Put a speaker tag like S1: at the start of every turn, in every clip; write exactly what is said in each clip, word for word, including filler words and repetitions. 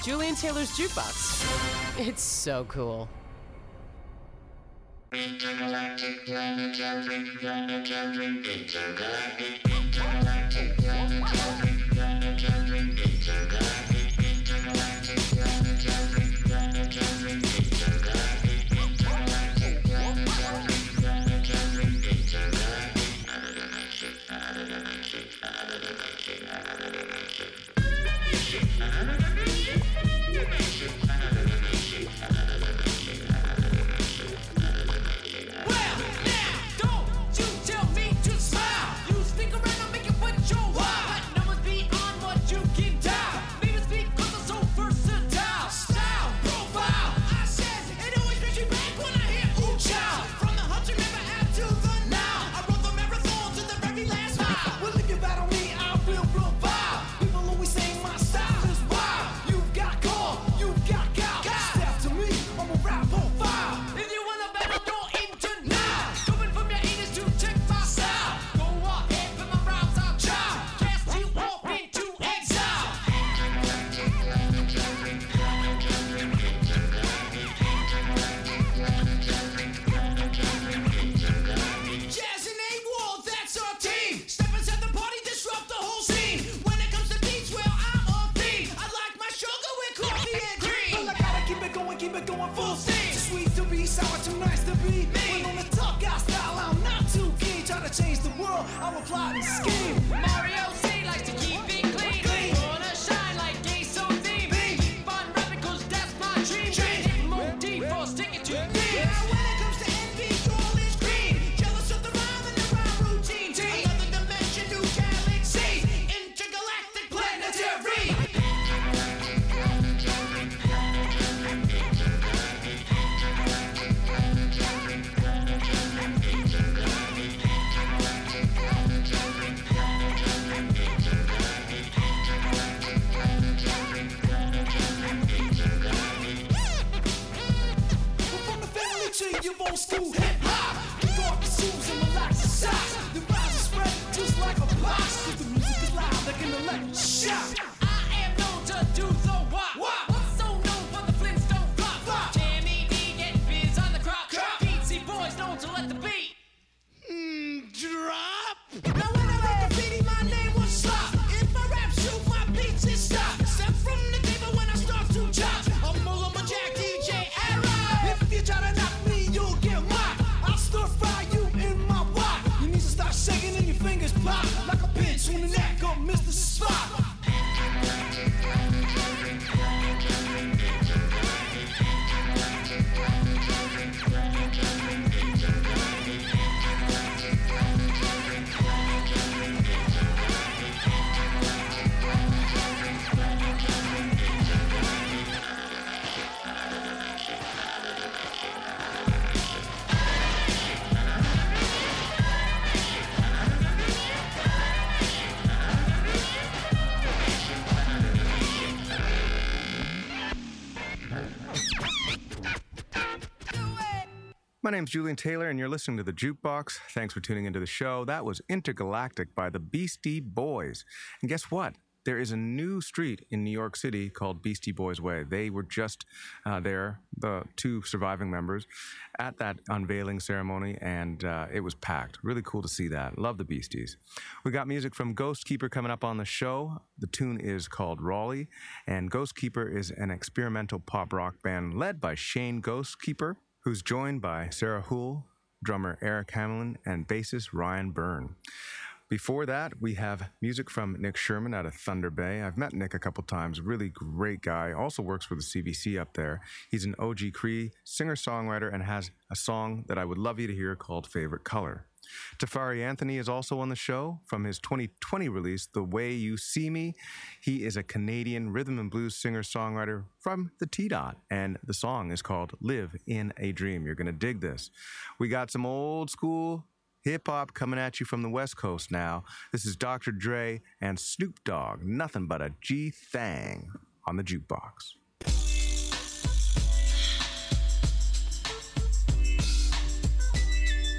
S1: Julian Taylor's Jukebox. It's so cool.
S2: My name's Julian Taylor, and you're listening to The Jukebox. Thanks for tuning into the show. That was Intergalactic by the Beastie Boys. And guess what? There is a new street in New York City called Beastie Boys Way. They were just uh, there, the two surviving members, at that unveiling ceremony, and uh, it was packed. Really cool to see that. Love the Beasties. We got music from Ghostkeeper coming up on the show. The tune is called Raleigh, and Ghostkeeper is an experimental pop rock band led by Shane Ghostkeeper, who's joined by Sarah Houle, drummer Eric Hamlin, and bassist Ryan Byrne. Before that, we have music from Nick Sherman out of Thunder Bay. I've met Nick a couple times, really great guy, also works for the C B C up there. He's an O G Cree singer-songwriter and has a song that I would love you to hear called Favorite Color. Tafari Anthony is also on the show from his twenty twenty release, The Way You See Me. He is a Canadian rhythm and blues singer-songwriter from the T-Dot, and the song is called Live in a Dream. You're going to dig this. We got some old school hip-hop coming at you from the West Coast now. This is Doctor Dre and Snoop Dogg, Nothing But a G-Thang on the Jukebox.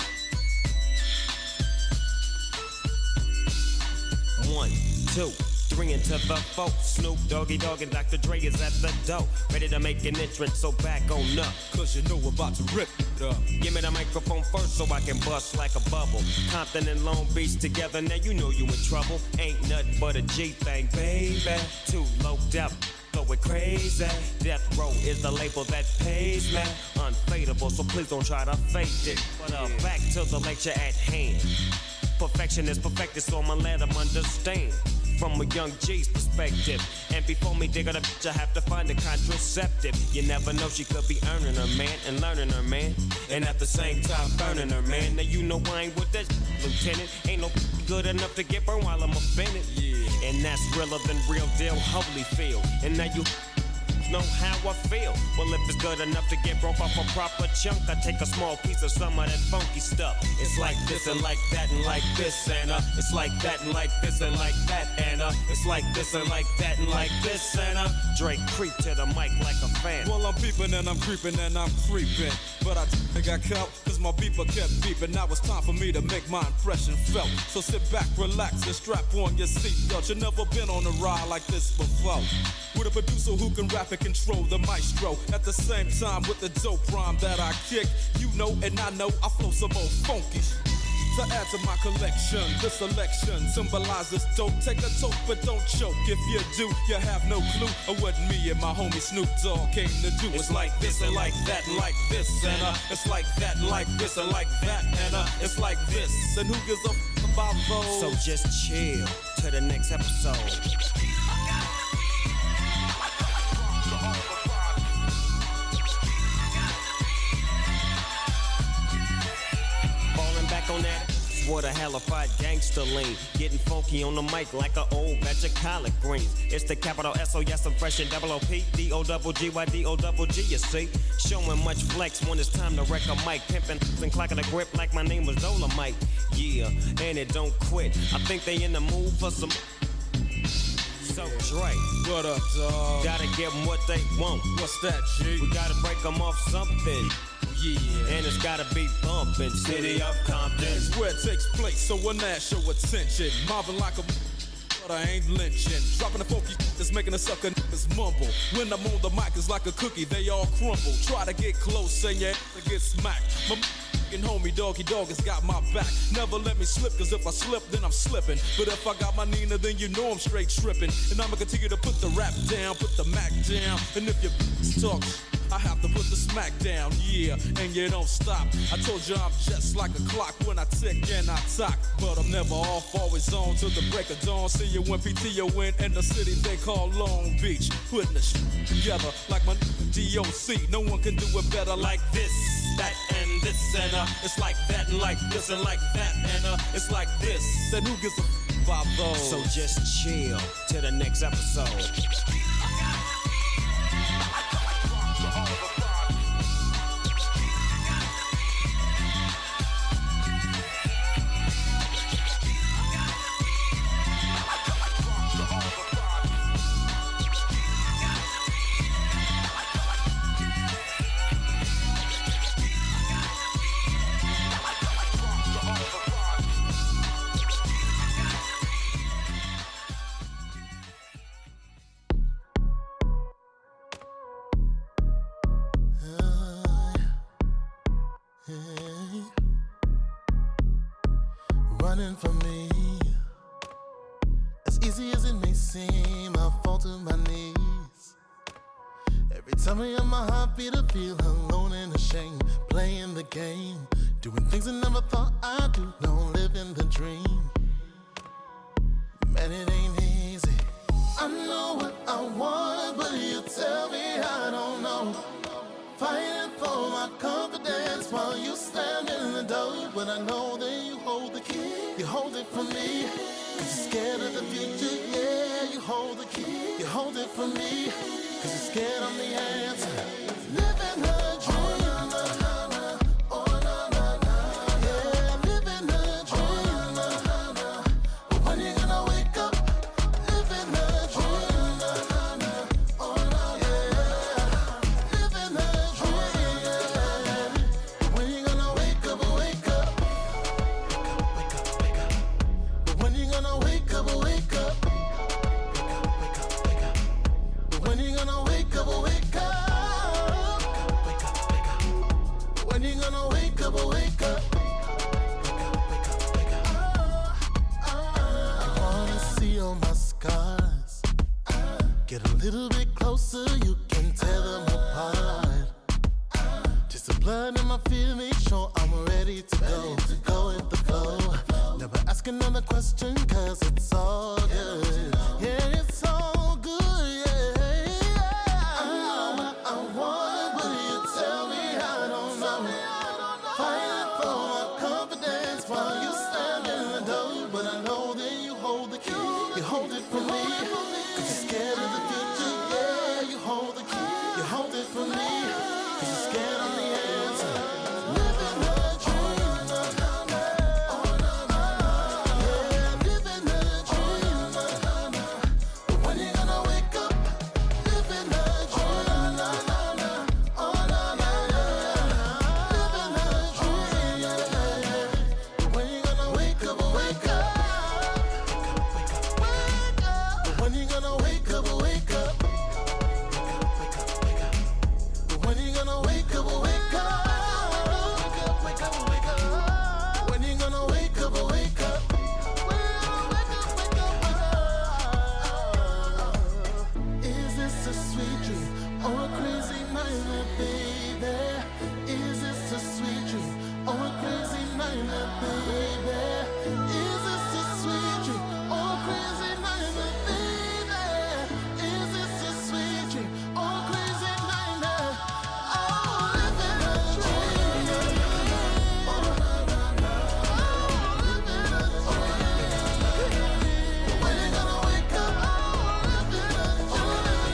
S3: One, two, three into the four. Snoop Doggy Dogg and Doctor Dre is at the door, ready to make an entrance, so back on up.
S4: Cause you know we're about to rip it up.
S3: Give me the microphone first so I can bust like a bubble. Compton and Long Beach together, now you know you in trouble. Ain't nothing but a G thing, baby. Too low depth, going crazy. Death Row is the label that pays me. Unfadable, so please don't try to fake it. But uh, back to the lecture at hand. Perfection is perfected, so I'ma let them understand. From a young G's perspective. And before me dig her the bitch, I have to find a contraceptive. You never know, she could be earning her man and learning her man, and at the same time burning her man. Now you know I ain't with that lieutenant. Ain't no good enough to get burned while I'm offended. Yeah. And that's realer than real deal Holyfield. And now you know how I feel. Well, if it's good enough to get broke off a proper chunk, I take a small piece of some of that funky stuff. It's like this and like that and like this and uh, it's like that and like this and like that and uh, it's like this and like that and like this and uh, Drake creep to the mic like a fan.
S4: Well, I'm peeping and I'm creeping and I'm creeping, but I think I got cause my beeper kept beeping. Now it's time for me to make my impression felt. So sit back, relax, and strap on your seatbelt. You've never been on a ride like this before, with a producer who can rap and control the maestro. At the same time with the dope rhyme that I kick, you know and I know I flow some more funky. To add to my collection, this selection symbolizes dope. Take a toke but don't choke. If you do, you have no clue of what me and my homie Snoop Dogg came to do. It's like this and like that and like this and uh, it's like that and like this and like that and uh, it's like this. And who gives a f about those?
S3: So just chill to the next episode. Back on that, what a hellified gangster lean. Getting funky on the mic like an old batch of collard greens. It's the capital S O, yes, I'm fresh and double O P. D O double G Y D O double G, you see. Showing much flex when it's time to wreck a mic. Pimping and clacking a grip like my name was Dolomite. Yeah, and it don't quit. I think they in the mood for some. So Dre,
S4: what up, dog?
S3: Gotta give them what they want.
S4: What's that, G?
S3: We gotta break them off something.
S4: Yeah.
S3: And it's gotta be bumpin', city of Compton.
S4: It's where it takes place, so when I show attention. Mobbing like a but I ain't lynching. Dropping the funky that's making the sucker niggas mumble. When I'm on the mic, it's like a cookie, they all crumble. Try to get close and your ass get smacked. My f***ing homie Doggy Dogg has got my back. Never let me slip, cause if I slip, then I'm slipping. But if I got my Nina, then you know I'm straight tripping. And I'ma continue to put the rap down, put the Mac down. And if your b****s talk, I have to put the smack down, yeah, and you don't stop. I told you I'm just like a clock when I tick and I talk. But I'm never off, always on till the break of dawn. See you when P T O in in the city they call Long Beach. Putting the shit together like my D O C. No one can do it better like this, that, and this, and uh, it's like that, and like this, and like that, and uh, it's like this. Then who gives a f about those?
S3: So just chill to the next episode.
S5: Running from me, as easy as it may seem, I fall to my knees. Every time I hear my heartbeat, I feel alone and ashamed. Playing the game, doing things I never thought I'd do. No, living the dream. Man, it ain't easy. I know what I want, but you tell me I don't know. Fighting for my confidence while you stand in the door. But I know that you hold the key, you hold it for me. Cause you're scared of the future, yeah. You hold the key, you hold it for me. Cause you're scared I'm the answer. Living a dream. Get a little bit closer, you can tear them apart. Just the blood in my feet, make sure I'm ready to go. Go with the flow. Never ask another question, cause it's all good. Yeah, it's all good, yeah. I know what I want, but you tell me I don't know. Fighting for my confidence while you stand in the door. But I know that you hold the key, you hold it for me. Cause you're scared of the future, yeah. You hold the key, you hold it for me. Cause you're scared of the answer. Living a dream, oh no, no, yeah, living a dream, but when you gonna wake up? Living a dream, oh no, no, living a dream, but when you gonna wake up, wake up, wake up, but when you gonna wake up, wake up, but when you gonna wake up, wake up, wake up, wake up, when you gonna wake up, wake up, is this a sweet dream or a crazy nightmare, baby? Is this a sweet dream or a crazy nightmare, baby? Is this a sweet dream or a crazy nightmare, baby? Is this a sweet dream or a crazy nightmare? Oh, living a dream. Oh, na, na, na. Oh, living a dream. When you gonna wake up? Oh, living a dream. Oh,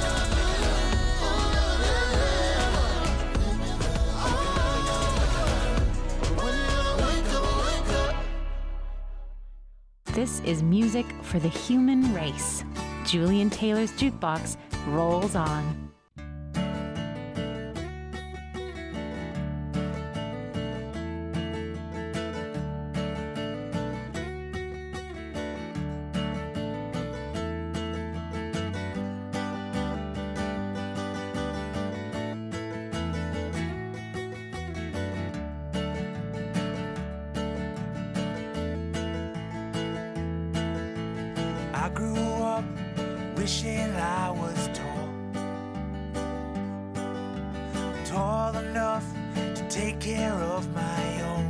S5: yeah, yeah. Living a dream. When you gonna wake up, wake up.
S6: This is music for the human race. Julian Taylor's Jukebox rolls on.
S7: I grew up wishing I was tall, tall enough to take care of my own,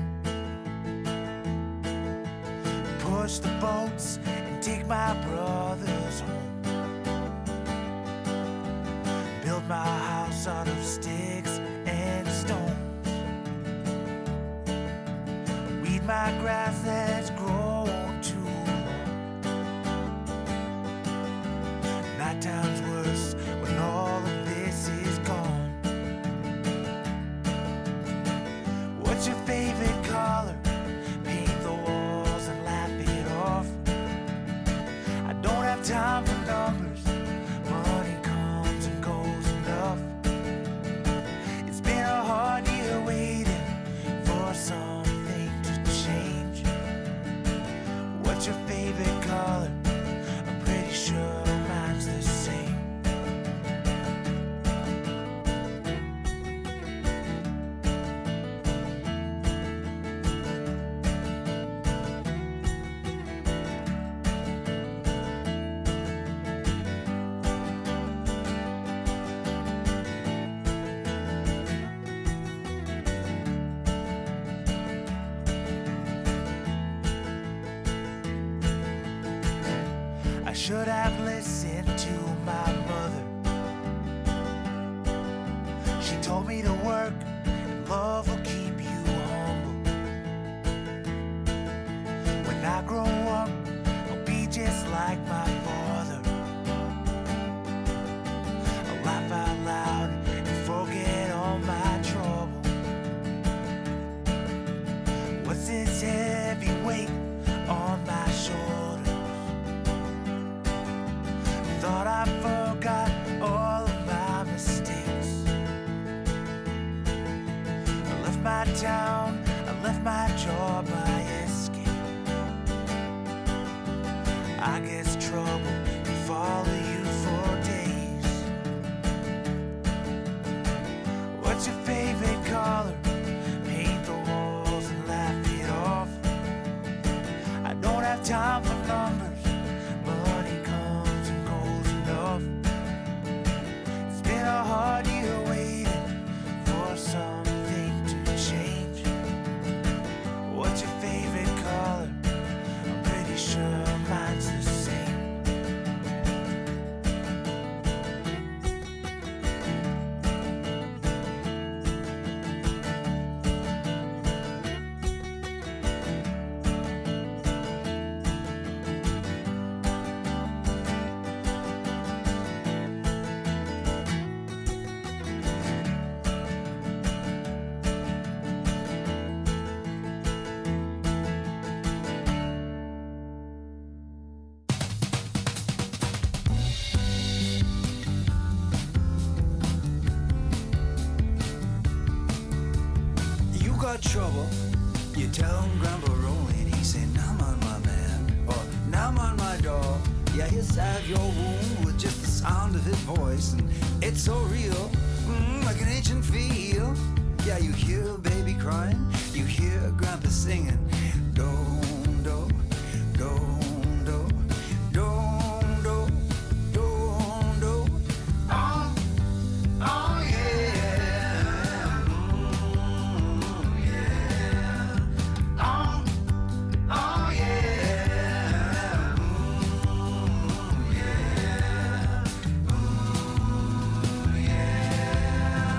S7: push the boats and take my brothers home, build my house out of sticks and stones, weed my grass that's grown too times worse when all of this is gone. What's your favorite color? Paint the walls and laugh it off. I don't have time for numbers. Money comes and goes enough. It's been a hard year waiting for something to change. What's your favorite color? I'm pretty sure mine's the same. I should have listened to my mother. She told me to work and love will keep you humble. When I grow up, I'll be just like my father. I'll laugh out loud and forget all my trouble. What's this heavy weight on my shoulders? Thought I forgot all of my mistakes. I left my town, I left my job, I escaped. I guess trouble can follow you for days. What's your favorite color? Paint the walls and laugh it off. I don't have time for numbers. Money comes and goes enough. got trouble, you tell him Grandpa Rolling. He say, now man, my man, or now man, my dog. Yeah, he'll salve your wound with just the sound of his voice, and it's so real, mm, like an ancient feel. Yeah, you hear a baby crying, you hear Grandpa singing, do, do, do, do, do, do, do, do. Oh, oh yeah, mm, yeah. Oh, oh yeah, mm, yeah, mm, yeah.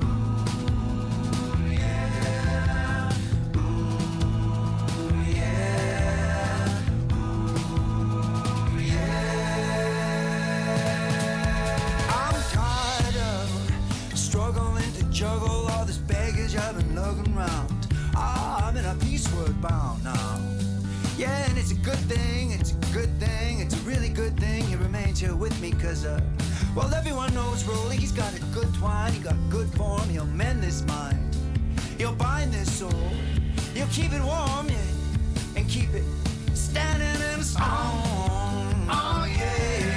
S7: Juggle all this baggage I've been lugging round. Ah, I'm in a piece word bound now. Yeah, and it's a good thing, it's a good thing, it's a really good thing he remains here with me, cause, uh, well, everyone knows Rolly, he's got a good twine, he got good form, he'll mend this mind, he'll bind this soul, he'll keep it warm, yeah, and keep it standing in a song. Oh, yeah.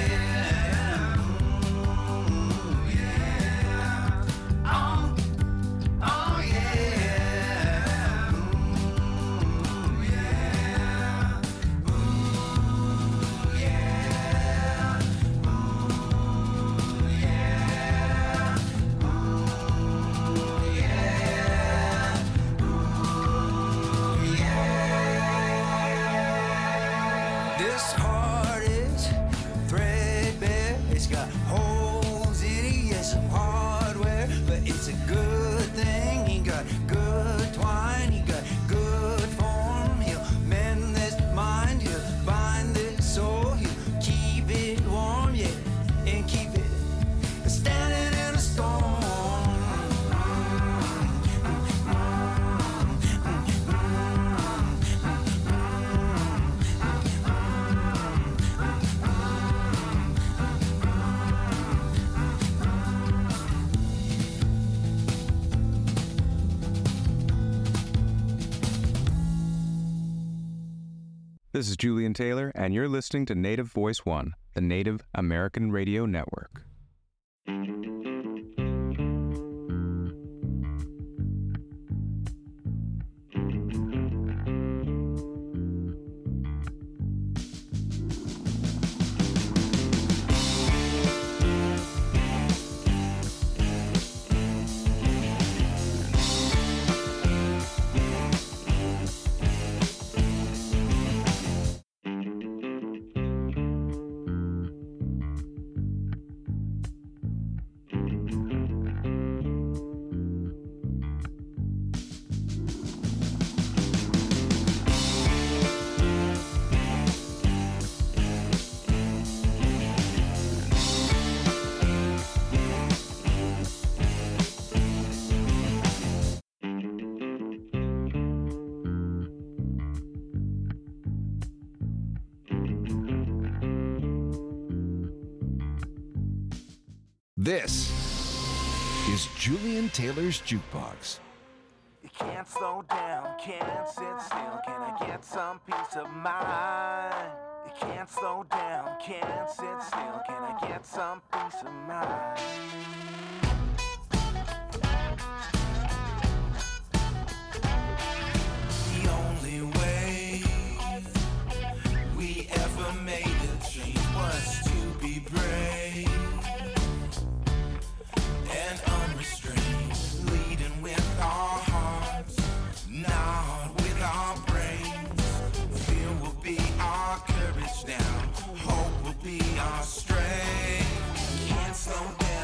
S7: This heart is threadbare. It's got holes in it, yes, some hardware, but it's a good thing. He got good twine, he got good form. He'll mend this mind, he'll bind this soul, he'll keep it warm, yeah, and keep it standing in a storm.
S2: This is Julian Taylor, and you're listening to Native Voice One, the Native American Radio Network.
S8: This is Julian Taylor's Jukebox.
S7: You can't slow down, can't sit still. Can I get some peace of mind? You can't slow down, can't sit still. Can I get some peace of mind? The only way we ever made a change was to be brave and unrestrained, leading with our hearts, not with our brains. Fear will be our courage now, hope will be our strength. Can't slow down.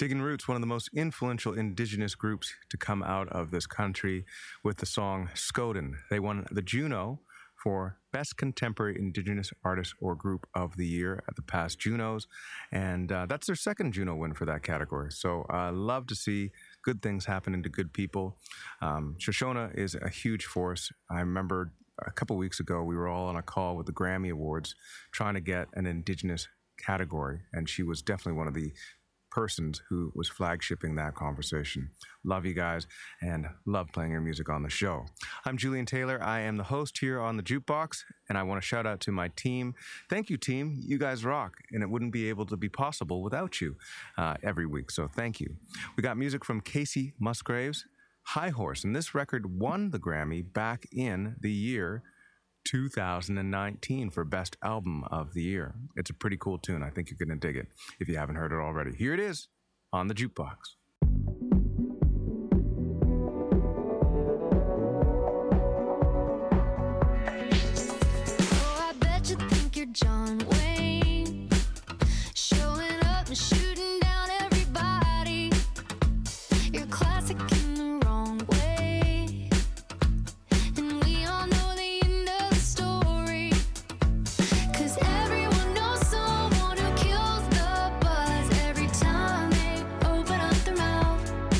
S2: Diggin' Roots, one of the most influential indigenous groups to come out of this country, with the song Skoden. They won the Juno for Best Contemporary Indigenous Artist or Group of the Year at the past Junos, and uh, that's their second Juno win for that category. So I uh, love to see good things happening to good people. Um, Shoshona is a huge force. I remember a couple weeks ago, we were all on a call with the Grammy Awards trying to get an Indigenous category, and she was definitely one of the persons who was flagshipping that conversation. Love you guys and love playing your music on the show. I'm Julian Taylor. I am the host here on the Jukebox, and I want to shout out to my team. Thank you, team. You guys rock, and it wouldn't be able to be possible without you uh, every week, so thank you. We got music from Casey Musgraves, High Horse, and this record won the Grammy back in the year two thousand nineteen for Best Album of the Year. It's a pretty cool tune. I think you're going to dig it if you haven't heard it already. Here it is on the Jukebox.
S9: Oh, I bet you think you're John Wayne, showing up and shooting down everybody. You're classic in the wrong way, and we all know the everyone knows someone who kills the buzz every time they open up their mouth.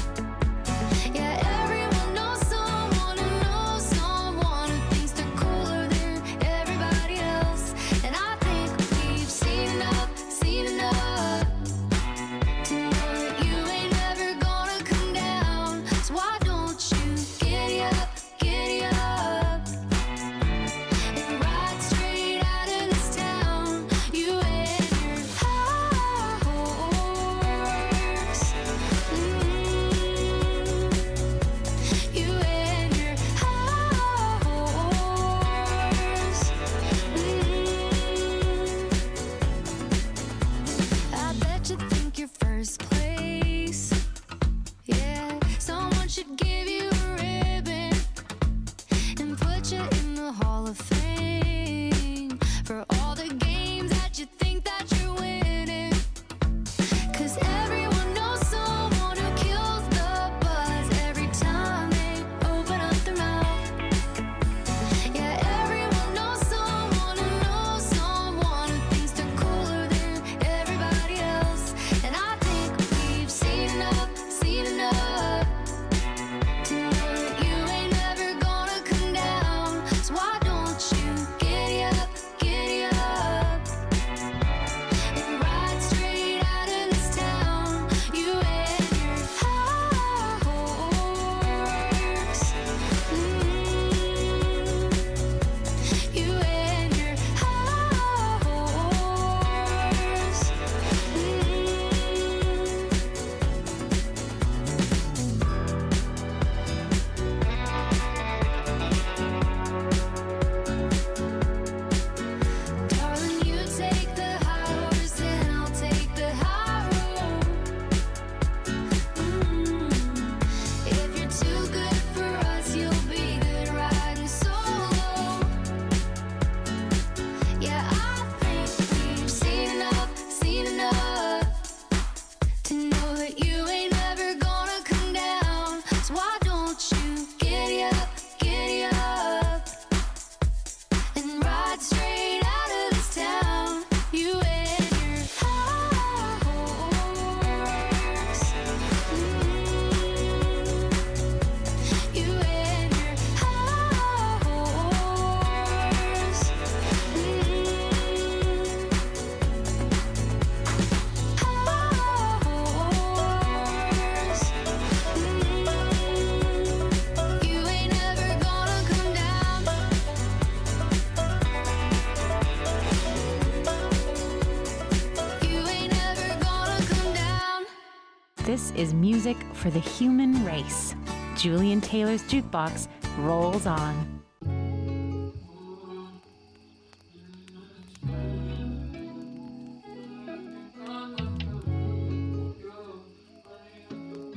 S6: This is music for the human race. Julian Taylor's Jukebox rolls on.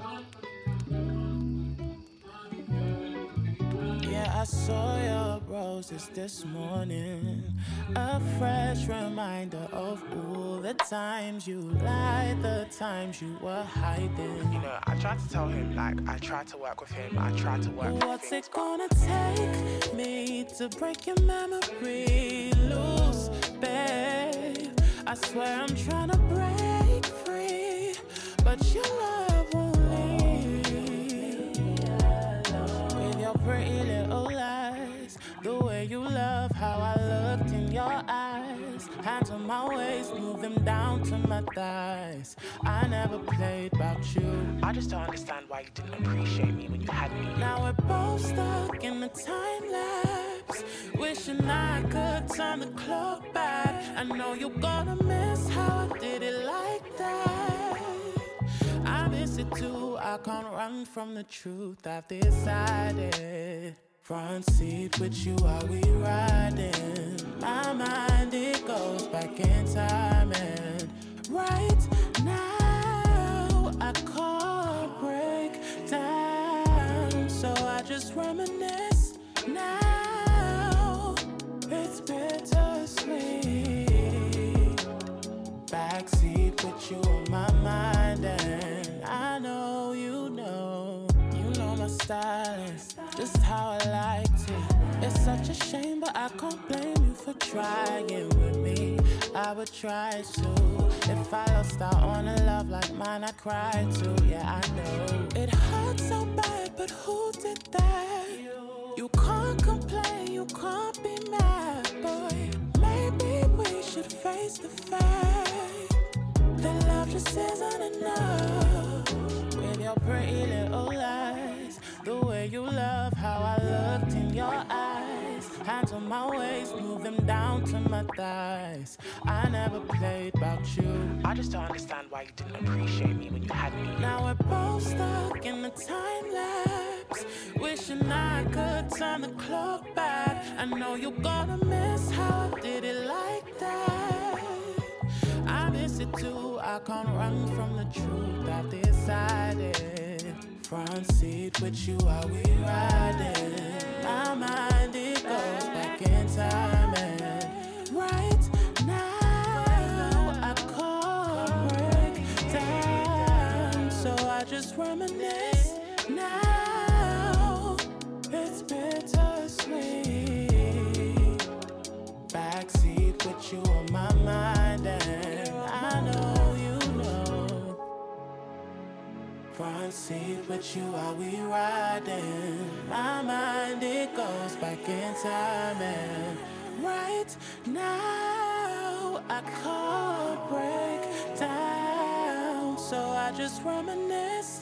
S7: Yeah, I saw your brother
S10: roses this morning. A fresh reminder of all the times you lied, the times you were hiding.
S11: You know, I tried to tell him, like, I tried to work with him, I tried to work
S10: What's it gonna take me to break your memory loose, babe? I swear I'm trying to break free, but your love won't leave. With your pretty little lies, the way you love how I looked in your eyes. Hands on my waist, move them down to my thighs. I never played about you.
S11: I just don't understand why you didn't appreciate me when you had me.
S10: Now we're both stuck in the time lapse, wishing I could turn the clock back. I know you're gonna miss how I did it like that. I miss it too, I can't run from the truth. I've decided. Front seat with you while we riding. My mind, it goes back in time. And right now I can't break down, so I just reminisce now. It's bittersweet. Backseat with you on my mind, and I know you know. You know my style is just how I liked it. It's such a shame, but I can't blame you for trying with me. I would try to. If I lost out on a love like mine, I'd cry too. Yeah, I know it hurts so bad, but who did that? You can't complain, you can't be mad, boy. Maybe we should face the fact that love just isn't enough. With your pretty little lies, the way you love how I looked in your eyes. Hands on my waist, move them down to my thighs. I never played about you.
S11: I just don't understand why you didn't appreciate me when you had me.
S10: Now we're both stuck in the time lapse, wishing I could turn the clock back. I know you're gonna miss how I did it like that. I miss it too, I can't run from the truth. I've decided. Front seat with you while we riding. My mind, it goes back in time. And right now I can't break down, so I just reminisce now. It's bittersweet. Backseat with you on my mind, and I know you know. Front seat with you while we riding. My mind, it goes back in time. And right now I can't break down, so I just reminisce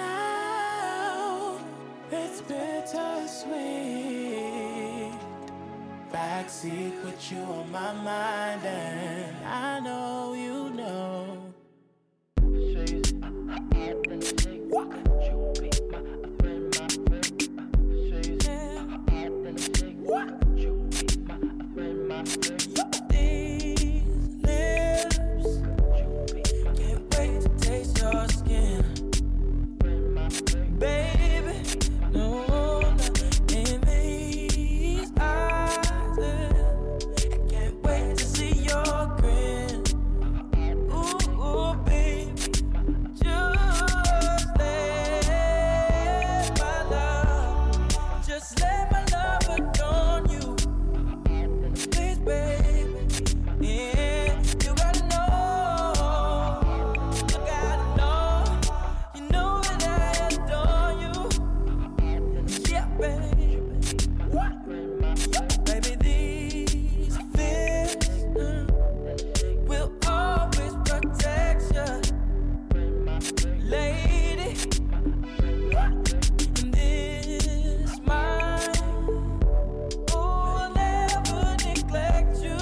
S10: now. It's bittersweet. Backseat with you on my mind, and I know you know. This mind, oh, I'll never neglect you.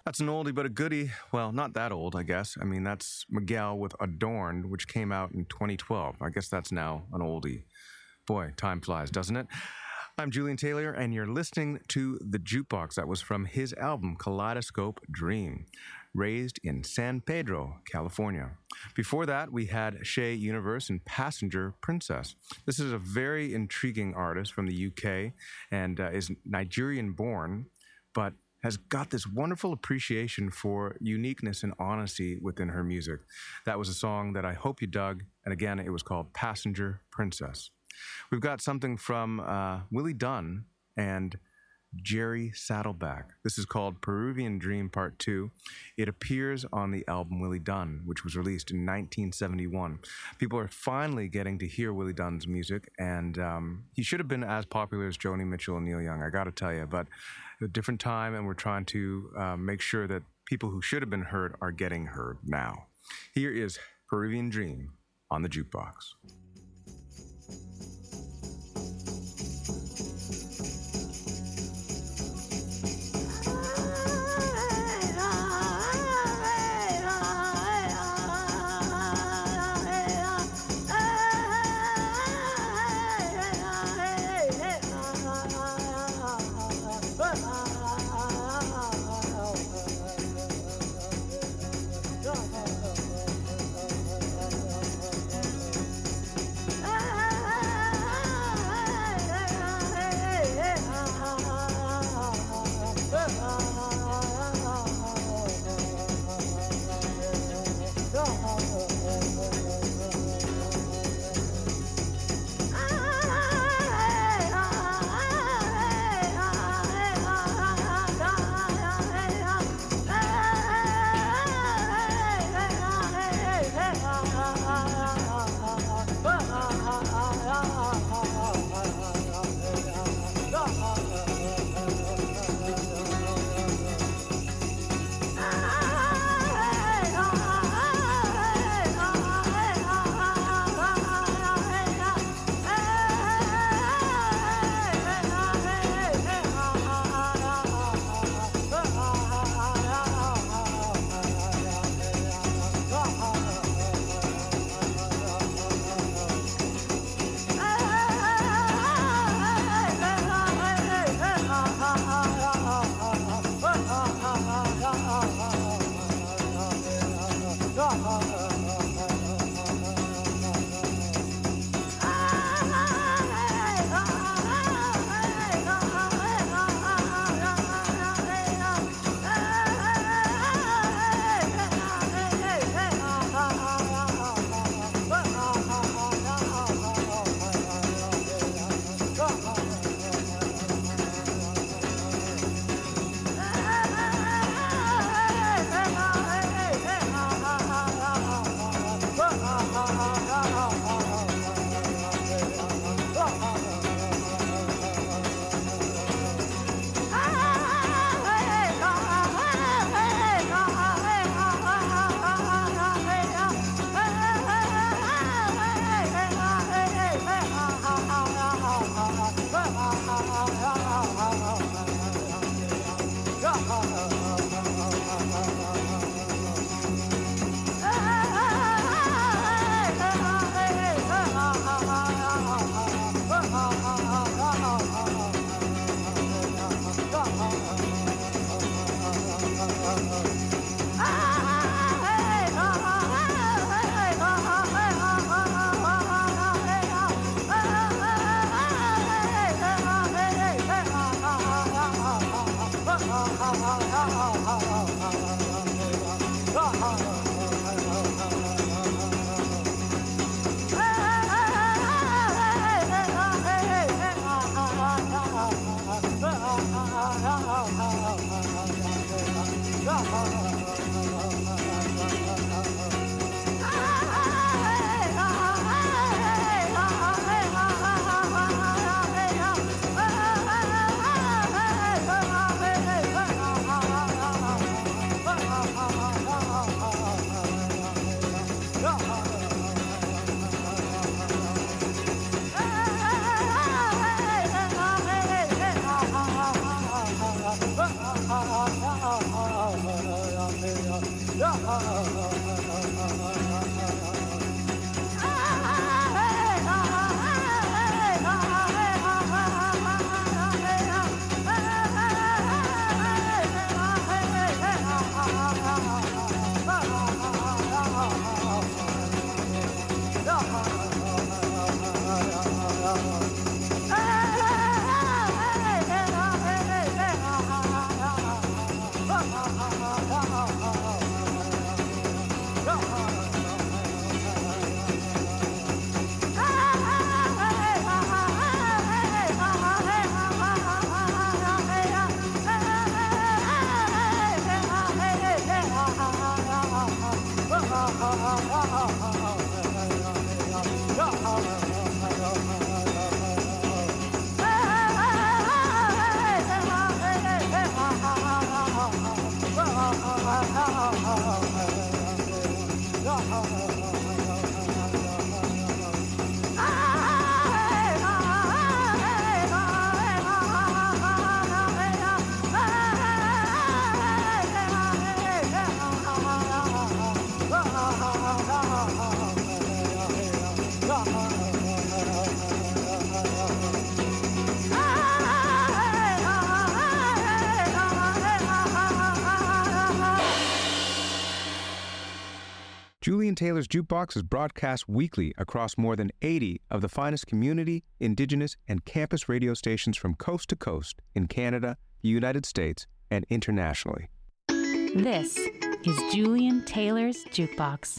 S2: That's an oldie but a goodie. Well, not that old, I guess. I mean, that's Miguel with Adorned, which came out in twenty twelve. I guess that's now an oldie. Boy, time flies, doesn't it? I'm Julian Taylor, and you're listening to The Jukebox. That was from his album, Kaleidoscope Dream, raised in San Pedro, California. Before that, we had Shea Universe and Passenger Princess. This is a very intriguing artist from the U K and uh, is Nigerian-born, but has got this wonderful appreciation for uniqueness and honesty within her music. That was a song that I hope you dug, and again, it was called Passenger Princess. We've got something from uh, Willie Dunn and Jerry Saddleback. This is called Peruvian Dream Part two. It appears on the album Willie Dunn, which was released in nineteen seventy-one. People are finally getting to hear Willie Dunn's music, and um, he should have been as popular as Joni Mitchell and Neil Young, I gotta tell you, but a different time, and we're trying to uh, make sure that people who should have been heard are getting heard now. Here is Peruvian Dream on the Jukebox.
S12: Oh,
S2: Julian Taylor's Jukebox is broadcast weekly across more than eighty of the finest community, indigenous, and campus radio stations from coast to coast in Canada, the United States, and internationally.
S6: This is Julian Taylor's Jukebox.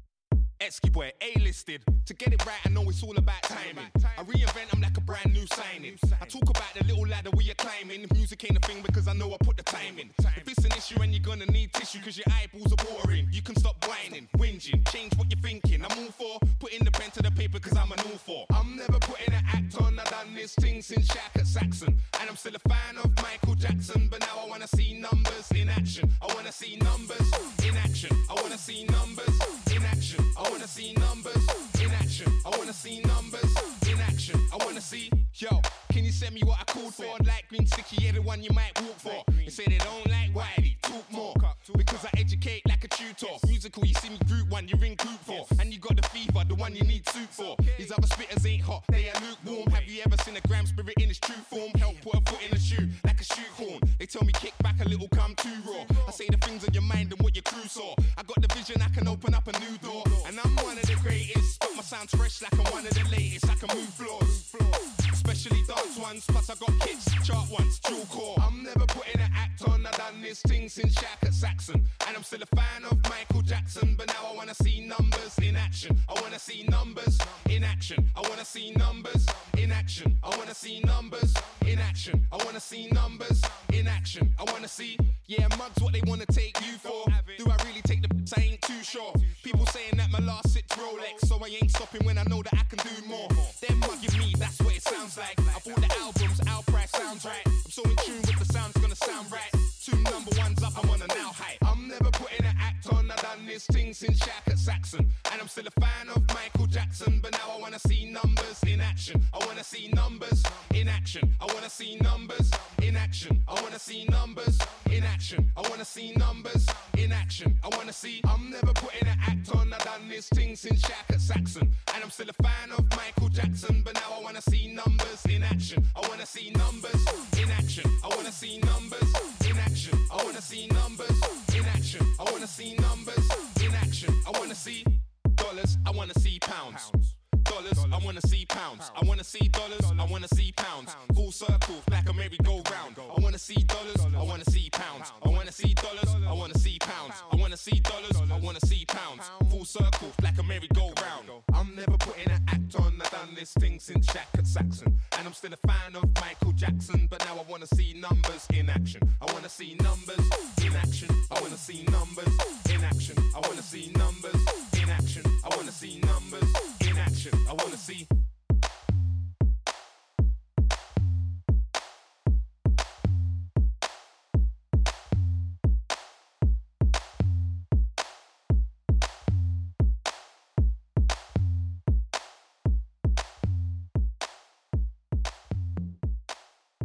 S4: Esky boy, A-listed. To get it right, I know it's all about timing. I reinvent them like a brand new signing. I talk about the little ladder we are climbing. Music ain't a thing because I know I put the time in. If it's an issue and you're gonna need tissue because your eyeballs are boring, you can stop whining, whinging, change what you're thinking. I'm all for putting the pen to the paper because I'm an all for. I'm never putting an act on. I've done this thing since Shaq at Saxon. And I'm still a fan of Michael Jackson. But now I wanna see numbers in action. I wanna see numbers in action. I wanna see numbers in action. I wanna see numbers in action. I wanna see numbers in action. I wanna see, yo, can you send me what I called for? Like green sticky, yeah, the one you might walk for. They say they don't like Wiley, talk more. Because I educate like a tutor. Musical, you see me group one, you're in group four. And you got the fever, the one you need soup for. These other spitters ain't hot, they are lukewarm. Have you ever seen a gram spirit in its true form? Help put a foot in a shoe, like a shoe horn. They tell me kick back a little, come too raw. I say the things on your mind and what your crew saw. I got the vision, I can open up a new door. And I'm one of the greatest. But my sound's fresh like I'm one of the latest. I can move floors, especially dance ones. Plus I got hits, chart ones, dual core. I'm never putting an act on. I done this thing since Shaq at Saxon. And I'm still a fan of Michael Jackson. But now I wanna see numbers in action. I wanna see numbers in action. I wanna see numbers in action. I wanna see numbers in action. I wanna see numbers in action. I wanna see, yeah, mugs what they wanna take you for. Do I really take the I ain't too sure. People saying that my last sit's Rolex, so I ain't stopping when I know that I can do more. Them mugging me, that's what it sounds like. I bought the albums, our price sounds right. I'm so in tune with the sound, it's gonna sound right. Two number ones up, I'm on a now height. I'm never putting an act on. I done this thing since Shaq at Saxon. And I'm still a fan of Michael Jackson. But now I wanna see numbers in action. I wanna see numbers in action. I wanna see numbers in action. I wanna see numbers in action. I wanna see numbers in action. I wanna see. I'm never putting an act on. I done this thing since Shaq at Saxon. And I'm still a fan of Michael Jackson. But now I wanna see numbers in action. I wanna see numbers in action. I wanna see numbers in action. I wanna see numbers in action. I wanna see numbers in action. I wanna see dollars. I wanna see pounds. Dollars, I wanna see pounds. I wanna see dollars, I wanna see pounds. Full circle, like a merry-go-round. I wanna see dollars, I wanna see pounds. I wanna see dollars, I wanna see pounds. I wanna see dollars, I wanna see pounds. Full circle, like a merry-go-round. I'm never putting an act on. I've done this thing since Shaq at Saxon. And I'm still a fan of Michael Jackson. But now I wanna see numbers in action. I wanna see numbers in action. I wanna see numbers in action. I wanna see numbers in action. I wanna see numbers in action. I wanna see.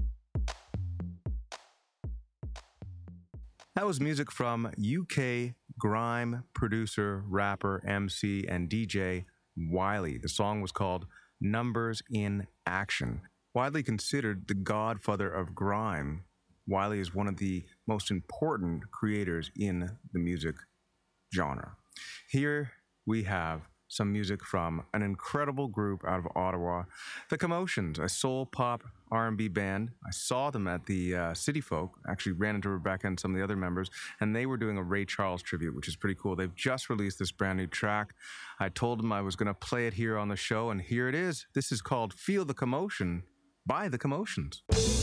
S2: That was music from U K grime producer, rapper, M C, and D J Wiley. The song was called Numbers in Action. Widely considered the godfather of grime, Wiley is one of the most important creators in the music genre. Here we have some music from an incredible group out of Ottawa, The Commotions, a soul pop R and B band. I saw them at the uh, City Folk, actually ran into Rebecca and some of the other members, and they were doing a Ray Charles tribute, which is pretty cool. They've just released this brand new track. I told them I was going to play it here on the show, and here it is. This is called Feel the Commotion by The Commotions.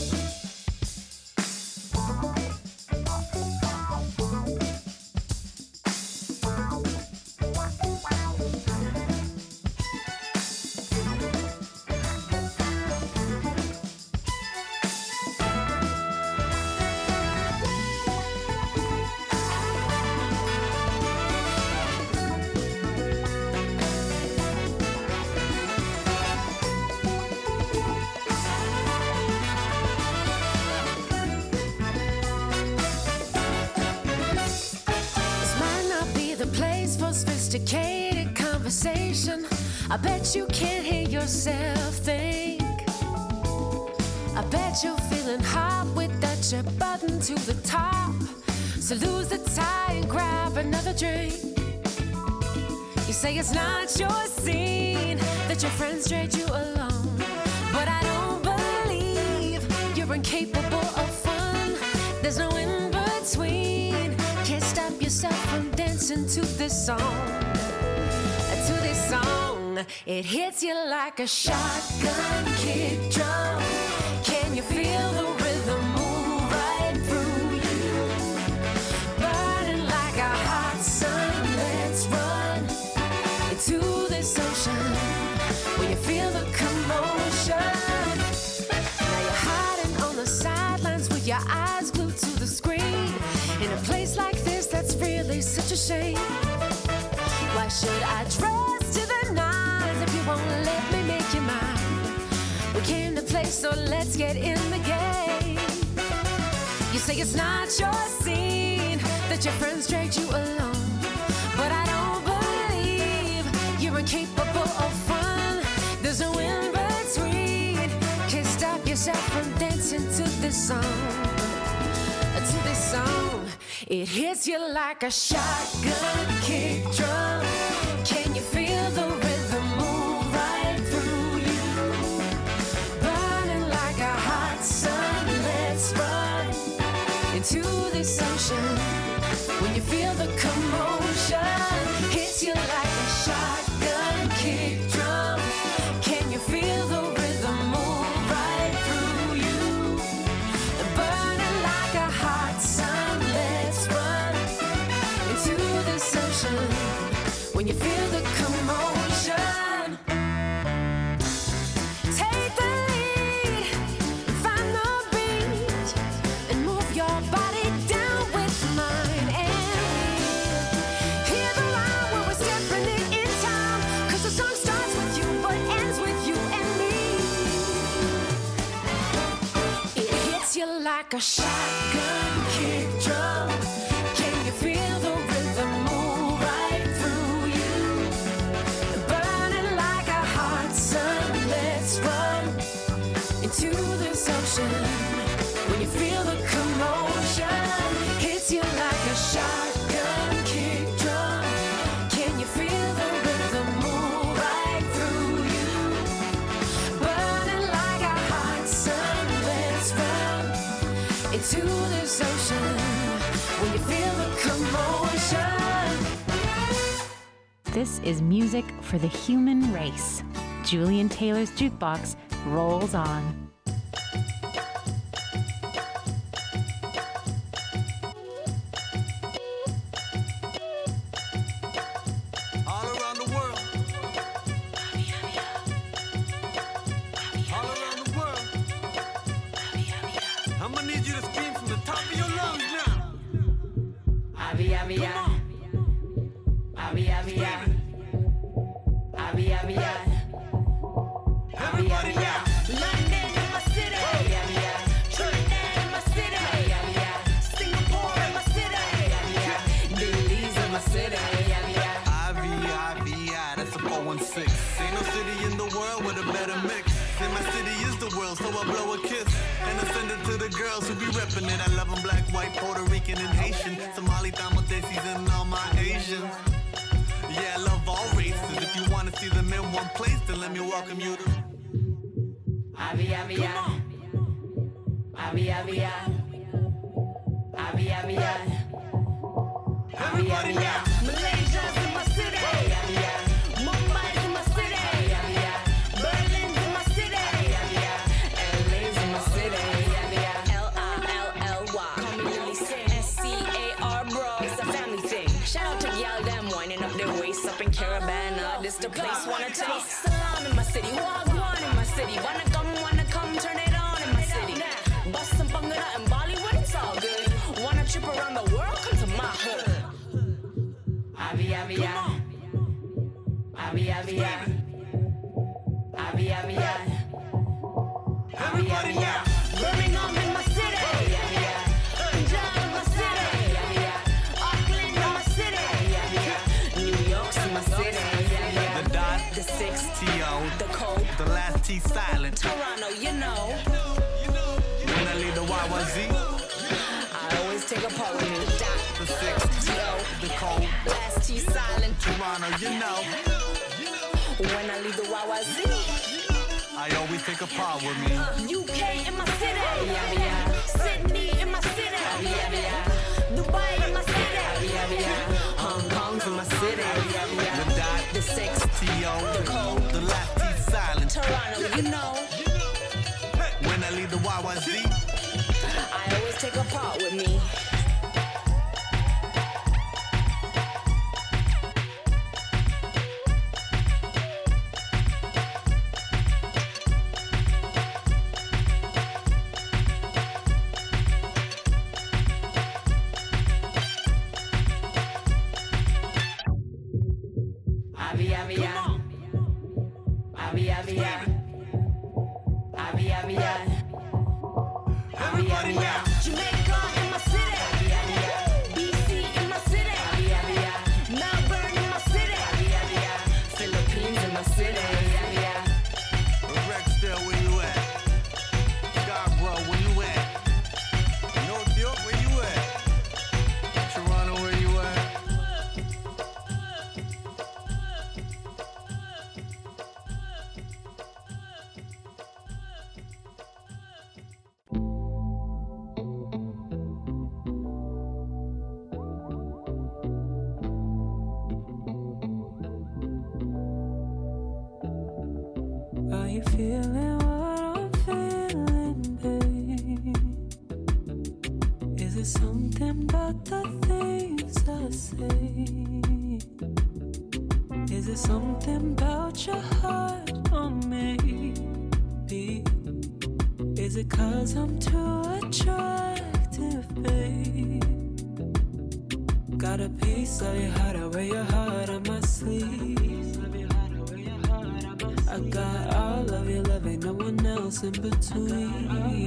S12: Sophisticated conversation. I bet you can't hear yourself think. I bet you're feeling hot without your button to the top. So lose the tie and grab another drink. You say it's not your scene, that your friends drag you along. But I don't believe you're incapable of fun. There's no in between. Can't stop yourself from dancing to this song. To this song, it hits you like a shotgun kick drum. Can you feel the rhythm move right through you? Burning like a hot sun, let's run into this ocean. When you feel the commotion, now you're hiding on the sidelines with your eyes glued to the screen. In a place like this, that's really such a shame. Why should I dress to the nines if you won't let me make you mine? We came to play, so let's get in the game. You say it's not your scene, that your friends dragged you along. But I don't believe you're incapable of fun. There's no in between. Can't stop yourself from dancing to this song. To this song, it hits you like a shotgun kick drum. Can you feel the rhythm move right through you? Burning like a hot sun, let's run into this ocean. When you feel the commotion, hits you like a shotgun kick drum. Can you feel the rhythm move right through you? Burning like a hot sun, let's run into this ocean. When you feel the commotion, take the lead and find the beat and move your body down with mine. And hear the line where we're stepping it in time. Cause the song starts with you but ends with you and me. It hits you like a shotgun kick drum. Can you feel the rhythm move right through you? Burning like a hot sun, let's run into this ocean. When you feel the commotion, hits you like a shotgun kick drum. Can you feel the rhythm move right through you? Burning like a hot sun, let's run into this ocean. When you feel the commotion.
S6: This is music for the human race. Julian Taylor's Jukebox rolls on.
S13: All around the world. All around the world. I'm gonna need you to scream from the top of your lungs now.
S12: Avi, avi, avi. Avi, avi, avi. Avi, avi, avi.
S13: Everybody now.
S12: London in my city. Avi, avi, avi. Trinidad in my city. Avi, avi, avi. Singapore in my city. Avi, avi, avi. Belize in
S14: reppin' it. I love them black, white, Puerto Rican, and Haitian. Somali, Tamil, Desis, and all my Asians. Yeah, I love all races. If you wanna see them in one place, then let me welcome you to
S15: Avia, Avia. Avia, Avia. Avia, Avia.
S14: Everybody now.
S15: Malaysia's in my city. Avia, Avia. Mumbai's in my city. Avia, Avia. Berlin's in my city. Avia, Avia. L A's in my city. Avia, Avia.
S16: L I L L Y. Call me Lily Singh. S C A R, bro. It's a family thing. Shout out to y'all them winding up their waist up in Caravana. This the place wanna take. Salam in my city. Wagwan in my city. Wanna come, wanna come, turn it on in my city. Bust some bangada in Bollywood, it's all good. Wanna trip around the world, come to my hood.
S15: Avia, Avia. Avia, Avia. Avia, Avia.
S14: Everybody now.
S15: Birmingham in my city. Avia, Avia. Punjab in my city. Avia, Avia. Auckland in my city. Avia, Avia.
S16: New York's in my city. Avia, Avia.
S14: The dot,
S16: The six,
S14: T O,
S16: the code,
S14: the last T silent.
S16: Toronto, you know.
S14: When I leave the Y Y Z,
S16: I always take a part with me. The dot,
S14: the six,
S16: T O,
S14: the code,
S16: last T silent.
S14: Toronto, you know.
S16: When I leave the Y Y Z,
S14: I always take a part with me.
S16: U K in my city.
S15: Avia, Avia.
S16: Sydney in my city.
S15: Avia, Avia.
S16: Dubai in my city.
S15: Avia, Avia.
S16: Hong Kong's in my city.
S14: The dot,
S16: The six,
S14: T O,
S16: the code,
S14: the last T silent.
S16: Toronto, you know.
S14: When I leave the Y Y Z,
S16: I always take a part with me.
S15: Avia, Avia. Avia, Avia. Avia, Avia.
S14: everybody now.
S16: Jamaica in my city.
S15: Avia, Avia.
S16: B C in my city.
S15: Avia, Avia.
S16: Melbourne in my city.
S15: Avia, Avia. Philippines in my city. Avia, Avia.
S14: Rexdale, where you at? Scarborough, where you at? North York, where you at? Toronto, where you at?
S10: Are you feeling what I'm feeling, babe? Is it something about the things I say? Is it something about your heart or maybe? Is it 'cause I'm too attractive, babe? Got a piece of your heart, I wear your heart on my sleeve. I got all of your love, ain't no one else in between.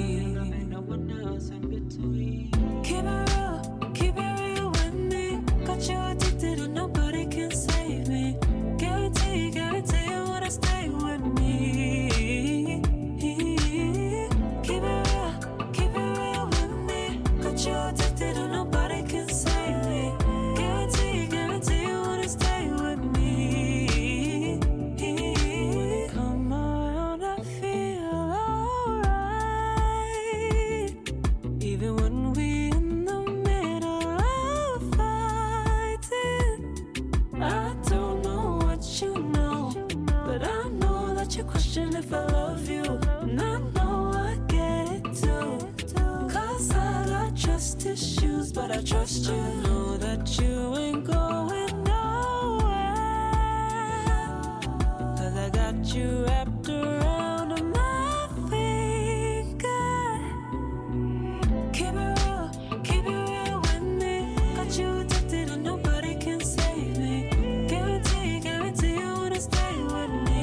S10: Keep it real, keep it real with me. Got you addicted and nobody can save me. Guarantee, guarantee you wanna stay with me. Keep it real, keep it real with me. Got you addicted and nobody can save me. Guarantee, guarantee you wanna stay with me. Come around, I feel alright. Even when we in the middle of fighting. I don't know what you know, but I know that you question if I love you. And I know I get it too. 'Cause I got trust issues, but I trust you. I know that you ain't going nowhere. 'Cause I got you wrapped around my finger. Keep it real, keep it real with me. Got you addicted and nobody can save me. Guarantee, guarantee you wanna stay with me.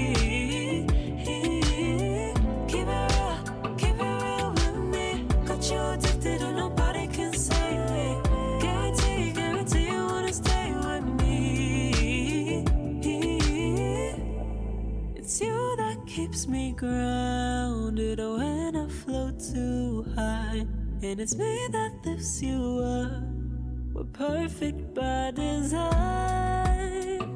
S10: Keep it real, keep it real with me. Got you addicted and nobody can save me. Guarantee, guarantee you wanna stay with me. It's you that keeps me grounded when I float too high.
S17: and it's me that lifts you up. We're perfect by design.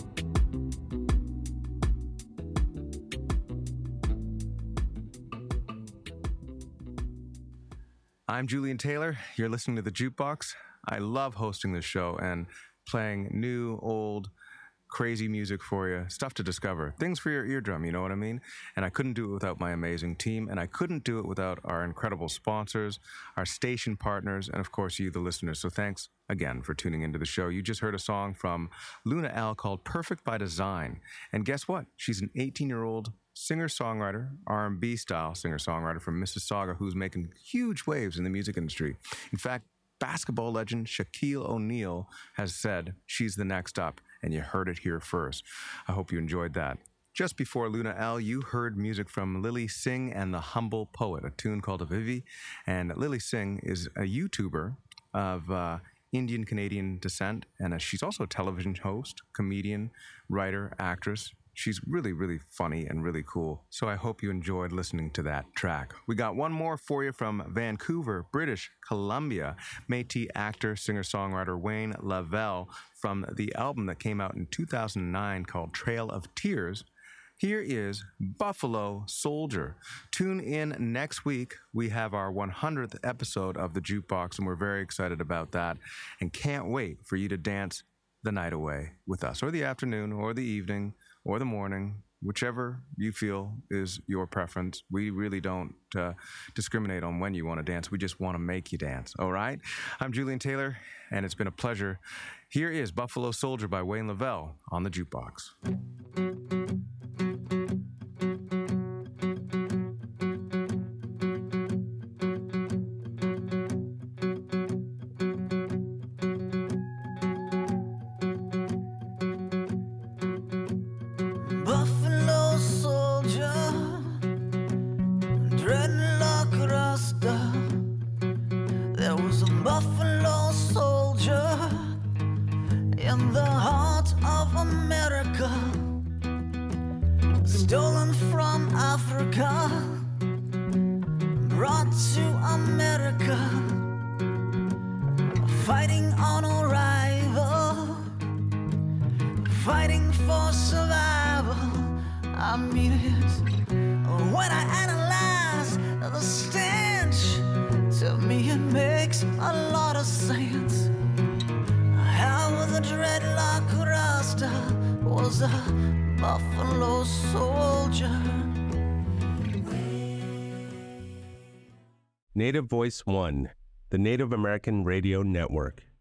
S2: I'm Julian Taylor. You're listening to The Jukebox. I love hosting this show and playing new, old, crazy music for you, stuff to discover, things for your eardrum, you know what I mean? And I couldn't do it without my amazing team, and I couldn't do it without our incredible sponsors, our station partners, and of course you, the listeners. So thanks again for tuning into the show. You just heard a song from Luna L called Perfect by Design. And guess what? She's an eighteen-year-old singer-songwriter, R and B style singer-songwriter from Mississauga who's making huge waves in the music industry. In fact, basketball legend Shaquille O'Neal has said she's the next up, and you heard it here first. I hope you enjoyed that. Just before Luna L, you heard music from Lily Singh and the Humble Poet, a tune called Avivi. And Lily Singh is a YouTuber of uh, Indian-Canadian descent, and uh, she's also a television host, comedian, writer, actress. She's really, really funny and really cool. So I hope you enjoyed listening to that track. We got one more for you from Vancouver, British Columbia. Métis actor, singer-songwriter Wayne Lavelle from the album that came out in two thousand nine called Trail of Tears. Here is Buffalo Soldier. Tune in next week. We have our one hundredth episode of The Jukebox, and we're very excited about that and can't wait for you to dance the night away with us, or the afternoon, or the evening, or the morning, whichever you feel is your preference. We really don't uh, discriminate on when you want to dance. We just want to make you dance, all right? I'm Julian Taylor, and it's been a pleasure. Here is Buffalo Soldier by Wayne Lavelle on The Jukebox.
S18: Stolen from Africa, brought to America, fighting on arrival, fighting for survival. I mean it when I analyze the stench. To me it makes a lot of sense. How the dreadlock Rasta was a Buffalo Soldier.
S19: Native Voice One, the Native American Radio Network.